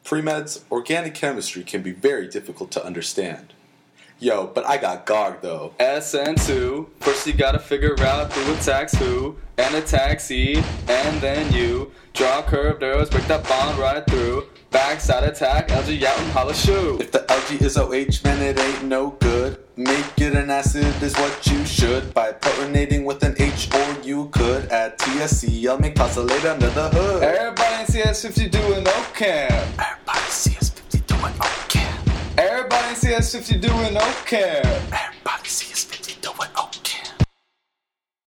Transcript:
Pre-meds, organic chemistry can be very difficult to understand. Yo, but I got GARG though. SN2. First you gotta figure out who attacks who, and attacks E, and then you. Draw curved arrows, break that bond right through. Backside attack, LG out and holla shoot. If the LG is OH, man, it ain't no good. Make it an acid is what you should. By protonating with an H, or you could add TSCl, make tosylate under the hood. Everybody in CS50 doing OChem. Everybody CS50 doing OChem. Everybody in CS50 doing OChem.